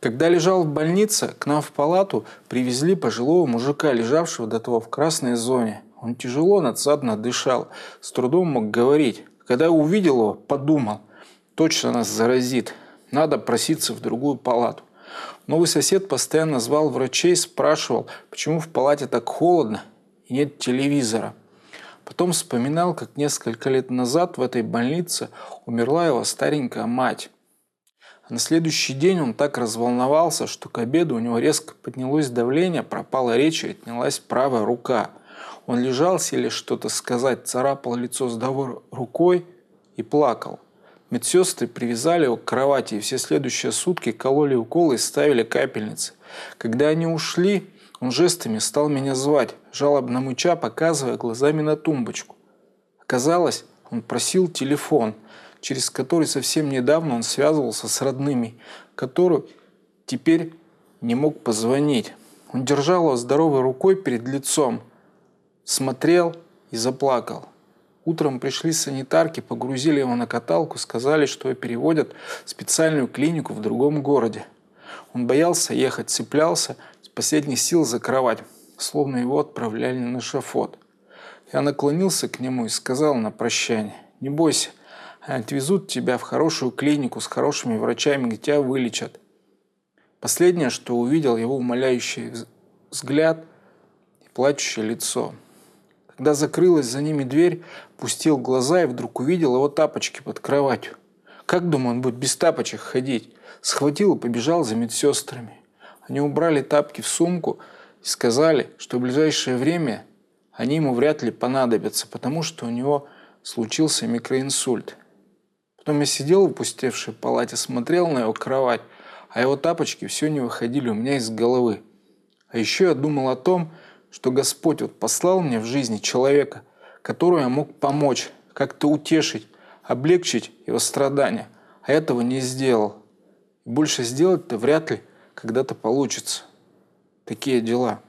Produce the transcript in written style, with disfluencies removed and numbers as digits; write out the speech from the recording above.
Когда лежал в больнице, к нам в палату привезли пожилого мужика, лежавшего до того в красной зоне. Он тяжело, надсадно дышал, с трудом мог говорить. Когда я увидел его, подумал, точно нас заразит, надо проситься в другую палату. Новый сосед постоянно звал врачей, спрашивал, почему в палате так холодно и нет телевизора. Потом вспоминал, как несколько лет назад в этой больнице умерла его старенькая мать. А на следующий день он так разволновался, что к обеду у него резко поднялось давление, пропала речь и отнялась правая рука. Он лежал, силясь что-то сказать, царапал лицо здоровой рукой и плакал. Медсестры привязали его к кровати, и все следующие сутки кололи уколы и ставили капельницы. Когда они ушли, он жестами стал меня звать, жалобно мыча, показывая глазами на тумбочку. Оказалось, он просил телефон, через который совсем недавно он связывался с родными, который теперь не мог позвонить. Он держал его здоровой рукой перед лицом, смотрел и заплакал. Утром пришли санитарки, погрузили его на каталку, сказали, что его переводят в специальную клинику в другом городе. Он боялся ехать, цеплялся с последних сил за кровать, словно его отправляли на эшафот. Я наклонился к нему и сказал на прощание: «Не бойся, отвезут тебя в хорошую клинику с хорошими врачами, где тебя вылечат». Последнее, что увидел, его умоляющий взгляд и плачущее лицо. Когда закрылась за ними дверь, пустил глаза и вдруг увидел его тапочки под кроватью. Как, думаю, он будет без тапочек ходить? Схватил и побежал за медсестрами. Они убрали тапки в сумку и сказали, что в ближайшее время они ему вряд ли понадобятся, потому что у него случился микроинсульт. Потом я сидел в опустевшей палате, смотрел на его кровать, а его тапочки все не выходили у меня из головы. А еще я думал о том, что Господь послал мне в жизни человека, которому я мог помочь, как-то утешить, облегчить его страдания, а этого не сделал. И больше сделать-то вряд ли когда-то получится. Такие дела.